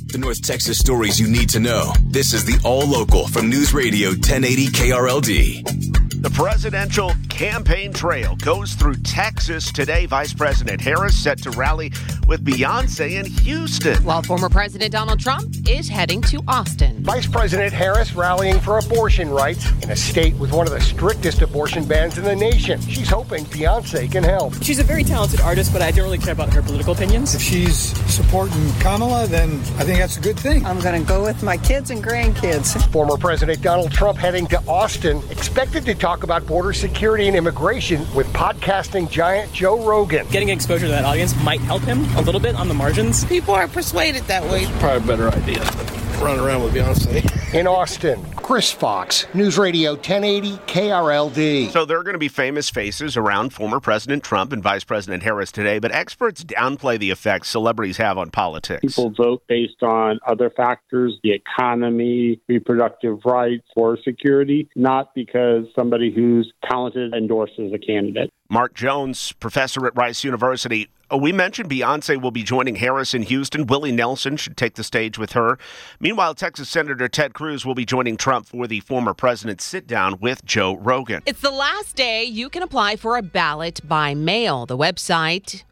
The North Texas stories you need to know. This is the All Local from News Radio 1080 KRLD. The presidential campaign trail goes through Texas today. Vice President Harris set to rally with Beyonce in Houston. While former President Donald Trump is heading to Austin. Vice President Harris rallying for abortion rights in a state with one of the strictest abortion bans in the nation. She's hoping Beyonce can help. She's a very talented artist, but I don't really care about her political opinions. If she's supporting Kamala, then I think that's a good thing. I'm going to go with my kids and grandkids. Former President Donald Trump heading to Austin, expected to talk about border security and immigration with podcasting giant Joe Rogan. Getting exposure to that audience might help him a little bit on the margins. People are persuaded that way. Probably a better idea than running around with Beyonce. In Austin, Chris Fox, News Radio 1080 KRLD. So there are going to be famous faces around former President Trump and Vice President Harris today, but experts downplay the effects celebrities have on politics. People vote based on other factors, the economy, reproductive rights, or security, not because somebody who's talented endorses a candidate. Mark Jones, professor at Rice University. We mentioned Beyonce will be joining Harris in Houston. Willie Nelson should take the stage with her. Meanwhile, Texas Senator Ted Cruz will be joining Trump for the former president's sit-down with Joe Rogan. It's the last day you can apply for a ballot by mail. The website,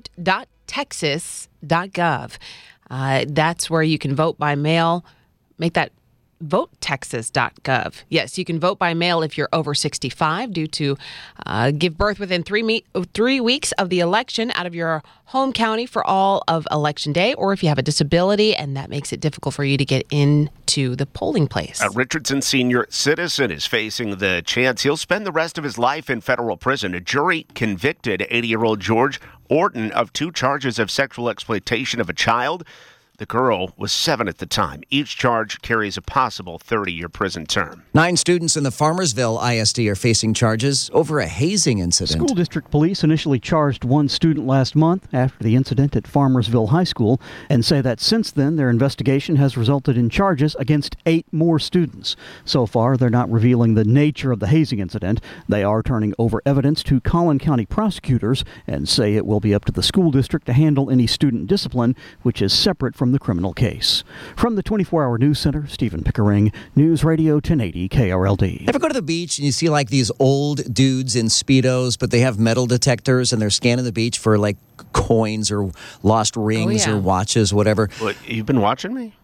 vote.texas.gov. That's where you can vote by mail. Make that votetexas.gov. Yes, you can vote by mail if you're over 65 due to give birth within 3 weeks of the election out of your home county for all of Election Day, or if you have a disability and that makes it difficult for you to get into the polling place. A Richardson senior citizen is facing the chance he'll spend the rest of his life in federal prison. A jury convicted 80-year-old George Orton of 2 charges of sexual exploitation of a child. The girl was 7 at the time. Each charge carries a possible 30-year prison term. 9 students in the Farmersville ISD are facing charges over a hazing incident. School district police initially charged 1 student last month after the incident at Farmersville High School and say that since then their investigation has resulted in charges against 8 more students. So far, they're not revealing the nature of the hazing incident. They are turning over evidence to Collin County prosecutors and say it will be up to the school district to handle any student discipline, which is separate from the criminal case. From the 24-hour news center, Stephen Pickering, News Radio 1080 KRLD. Ever go to the beach and you see like these old dudes in Speedos, but they have metal detectors and they're scanning the beach for like coins or lost rings or watches, whatever? What, you've been watching me?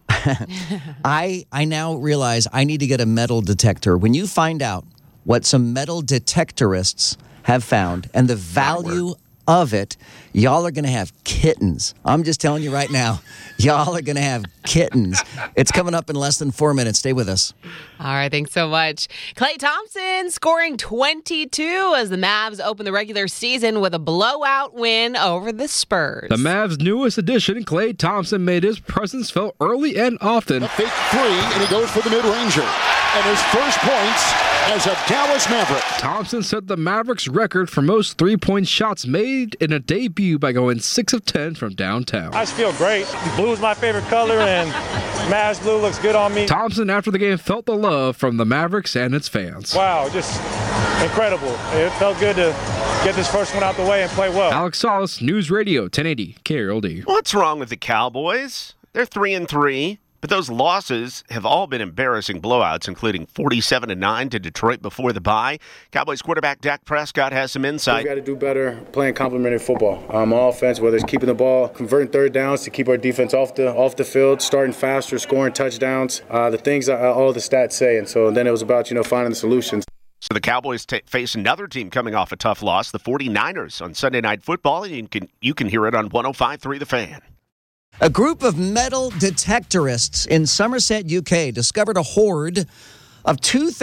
I now realize I need to get a metal detector. When you find out what some metal detectorists have found and the value of it, y'all are going to have kittens. I'm just telling you right now, y'all are going to have kittens. It's coming up in less than 4 minutes. Stay with us. All right, thanks so much. Klay Thompson scoring 22 as the Mavs open the regular season with a blowout win over the Spurs. The Mavs' newest addition, Klay Thompson, made his presence felt early and often. A fake 3, and he goes for the mid-ranger. And his first points as a Dallas Maverick. Thompson set the Mavericks record for most three-point shots made in a debut by going 6 of 10 from downtown. I just feel great. Blue is my favorite color, and Mavs blue looks good on me. Thompson, after the game, felt the love from the Mavericks and its fans. Wow, just incredible. It felt good to get this first one out the way and play well. Alex Solis, News Radio 1080 KRLD. What's wrong with the Cowboys? They're 3-3. But those losses have all been embarrassing blowouts, including 47-9 to Detroit before the bye. Cowboys quarterback Dak Prescott has some insight. We've got to do better playing complementary football. On offense, whether it's keeping the ball, converting third downs to keep our defense off the field, starting faster, scoring touchdowns, the things all the stats say. And so then it was about, finding the solutions. So the Cowboys face another team coming off a tough loss, the 49ers, on Sunday Night Football. You can hear it on 105.3 The Fan. A group of metal detectorists in Somerset, UK, discovered a hoard of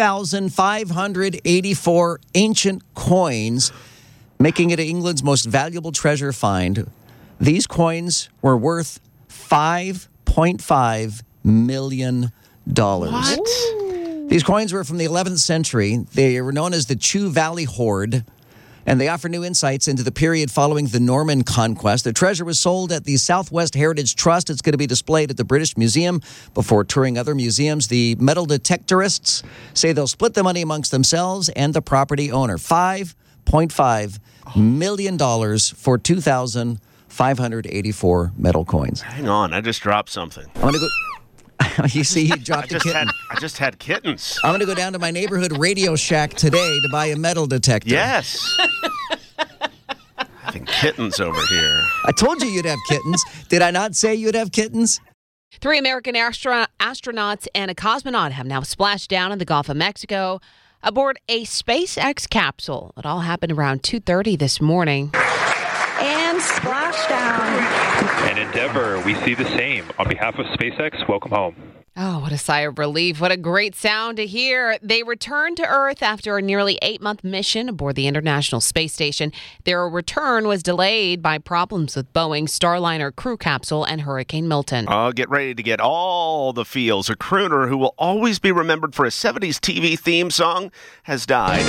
2,584 ancient coins, making it England's most valuable treasure find. These coins were worth $5.5 million. What? These coins were from the 11th century. They were known as the Chew Valley Hoard, and they offer new insights into the period following the Norman conquest. The treasure was sold at the Southwest Heritage Trust. It's going to be displayed at the British Museum before touring other museums. The metal detectorists say they'll split the money amongst themselves and the property owner. $5.5 million for 2,584 584 metal coins. Hang on, I just dropped something. I'm going to go... You see, you dropped a kitten. I just had kittens. I'm going to go down to my neighborhood Radio Shack today to buy a metal detector. Yes. Having kittens over here. I told you you'd have kittens. Did I not say you'd have kittens? 3 American astronauts and a cosmonaut have now splashed down in the Gulf of Mexico aboard a SpaceX capsule. It all happened around 2:30 this morning. And splashdown. And Endeavor, we see the same. On behalf of SpaceX, welcome home. Oh, what a sigh of relief. What a great sound to hear. They returned to Earth after a nearly 8-month mission aboard the International Space Station. Their return was delayed by problems with Boeing's Starliner crew capsule and Hurricane Milton. Oh, get ready to get all the feels. A crooner who will always be remembered for a 70s TV theme song has died.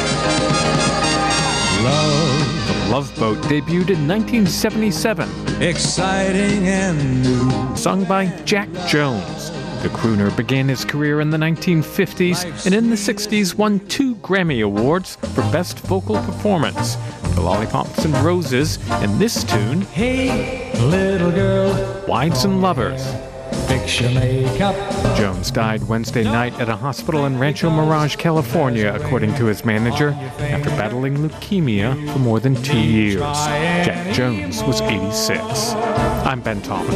The Love Boat debuted in 1977. Exciting and new. Sung by Jack Jones. The crooner began his career in the 1950s and in the 60s won 2 Grammy Awards for Best Vocal Performance. The Lollipops and Roses and this tune, Hey Little Girl, Wives and Lovers. Fix your makeup. Jones died Wednesday night at a hospital in Rancho Mirage, California, according to his manager, after battling leukemia for more than 2 years. Jack Jones was 86. I'm Ben Thomas.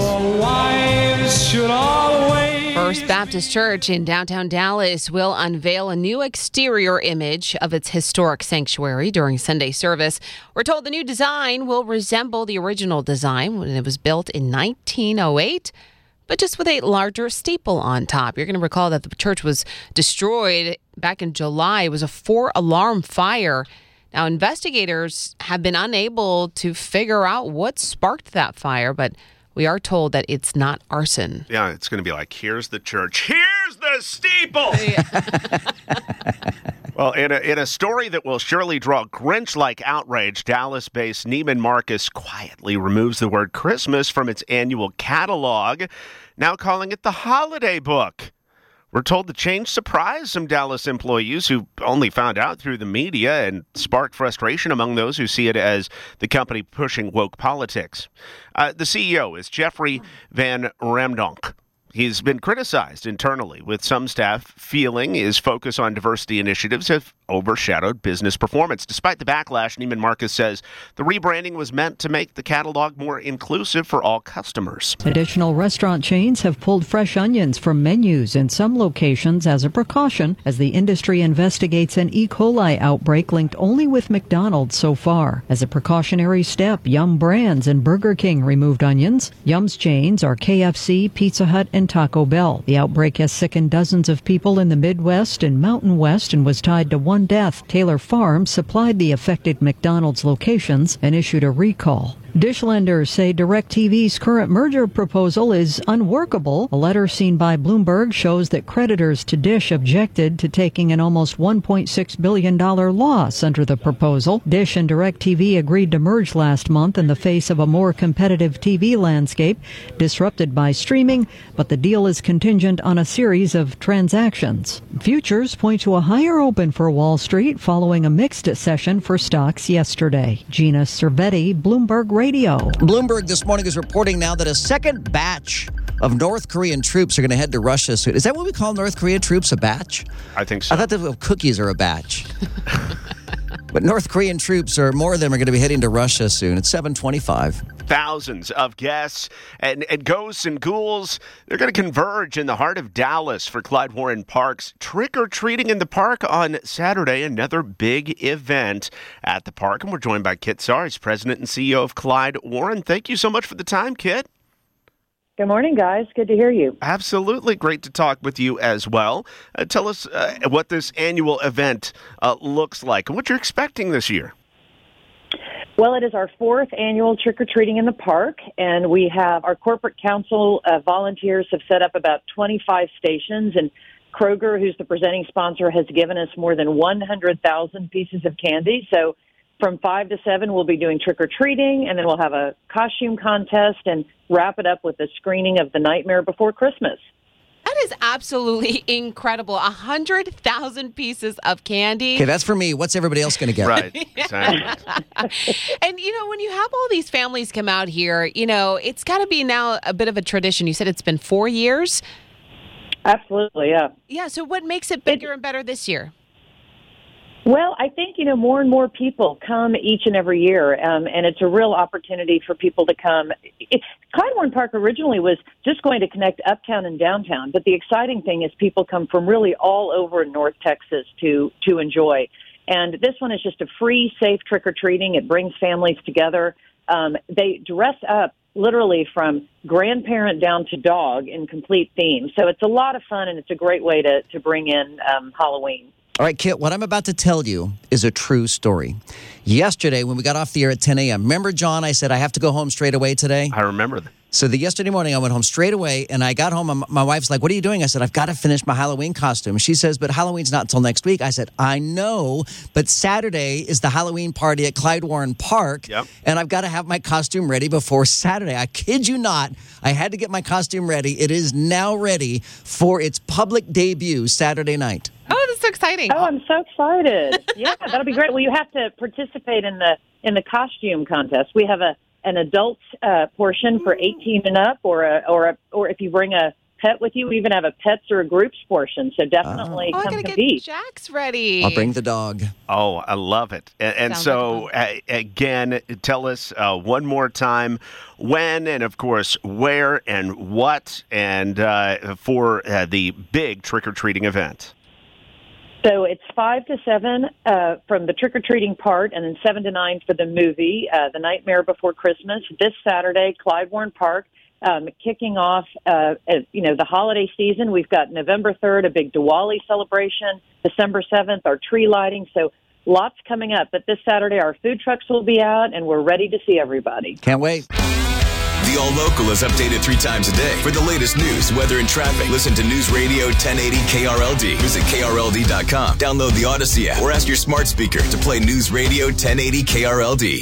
First Baptist Church in downtown Dallas will unveil a new exterior image of its historic sanctuary during Sunday service. We're told the new design will resemble the original design when it was built in 1908. But just with a larger steeple on top. You're going to recall that the church was destroyed back in July. It was a 4-alarm fire. Now, investigators have been unable to figure out what sparked that fire, but we are told that it's not arson. Yeah, it's going to be like, here's the church, here's the steeple! Well, in a story that will surely draw Grinch-like outrage, Dallas-based Neiman Marcus quietly removes the word Christmas from its annual catalog, now calling it the Holiday Book. We're told the change surprised some Dallas employees who only found out through the media and sparked frustration among those who see it as the company pushing woke politics. The CEO is Jeffrey Van Ramdonk. He's been criticized internally, with some staff feeling his focus on diversity initiatives have overshadowed business performance. Despite the backlash, Neiman Marcus says the rebranding was meant to make the catalog more inclusive for all customers. Additional restaurant chains have pulled fresh onions from menus in some locations as a precaution as the industry investigates an E. coli outbreak linked only with McDonald's so far. As a precautionary step, Yum Brands and Burger King removed onions. Yum's chains are KFC, Pizza Hut, and Taco Bell. The outbreak has sickened dozens of people in the Midwest and Mountain West and was tied to one death. Taylor Farms supplied the affected McDonald's locations and issued a recall. Dish lenders say DirecTV's current merger proposal is unworkable. A letter seen by Bloomberg shows that creditors to Dish objected to taking an almost $1.6 billion loss under the proposal. Dish and DirecTV agreed to merge last month in the face of a more competitive TV landscape disrupted by streaming, but the deal is contingent on a series of transactions. Futures point to a higher open for Wall Street following a mixed session for stocks yesterday. Gina Cervetti, Bloomberg Radio. Bloomberg this morning is reporting now that a second batch of North Korean troops are going to head to Russia soon. Is that what we call North Korea troops, a batch? I think so. I thought the cookies are a batch. But North Korean troops, or more of them, are going to be heading to Russia soon. It's 7:25. Thousands of guests and ghosts and ghouls, they're going to converge in the heart of Dallas for Clyde Warren Park's trick-or-treating in the park on Saturday, another big event at the park. And we're joined by Kit Sars, president and CEO of Clyde Warren. Thank you so much for the time, Kit. Good morning, guys. Good to hear you. Absolutely. Great to talk with you as well. Tell us what this annual event looks like and what you're expecting this year. Well, it is our 4th annual trick-or-treating in the park, and we have our corporate council volunteers have set up about 25 stations, and Kroger, who's the presenting sponsor, has given us more than 100,000 pieces of candy. So from 5 to 7, we'll be doing trick-or-treating, and then we'll have a costume contest and wrap it up with a screening of The Nightmare Before Christmas. That is absolutely incredible. 100,000 pieces of candy. Okay, that's for me. What's everybody else going to get? Right, exactly. And, when you have all these families come out here, it's got to be now a bit of a tradition. You said it's been 4 years? Absolutely, yeah. Yeah, so what makes it bigger and better this year? Well, I think, more and more people come each and every year, and it's a real opportunity for people to come. Clyde-Warren Park originally was just going to connect uptown and downtown, but the exciting thing is people come from really all over North Texas to enjoy. And this one is just a free, safe trick-or-treating. It brings families together. They dress up literally from grandparent down to dog in complete theme. So it's a lot of fun, and it's a great way to bring in Halloween. All right, Kit, what I'm about to tell you is a true story. Yesterday, when we got off the air at 10 a.m., remember, John, I said I have to go home straight away today? I remember that. So yesterday morning, I went home straight away, and I got home, and my wife's like, what are you doing? I said, I've got to finish my Halloween costume. She says, but Halloween's not until next week. I said, I know, but Saturday is the Halloween party at Clyde-Warren Park, and I've got to have my costume ready before Saturday. I kid you not, I had to get my costume ready. It is now ready for its public debut Saturday night. Oh, that's so exciting. Oh, I'm so excited. Yeah, that'll be great. Well, you have to participate in the costume contest. We have an adult portion for 18 and up, or if you bring a pet with you, we even have a pets or a groups portion. So definitely come compete. Get Jack's ready. I'll bring the dog. Oh, I love it. And so, again, tell us one more time when and, of course, where and what and for the big trick-or-treating event. So it's 5 to 7 from the trick-or-treating part, and then 7 to 9 for the movie, The Nightmare Before Christmas, this Saturday, Clyde-Warren Park, kicking off, the holiday season. We've got November 3rd, a big Diwali celebration, December 7th, our tree lighting. So lots coming up. But this Saturday, our food trucks will be out, and we're ready to see everybody. Can't wait. The All Local is updated 3 times a day. For the latest news, weather, and traffic, listen to News Radio 1080 KRLD. Visit KRLD.com. Download the Odyssey app or ask your smart speaker to play News Radio 1080 KRLD.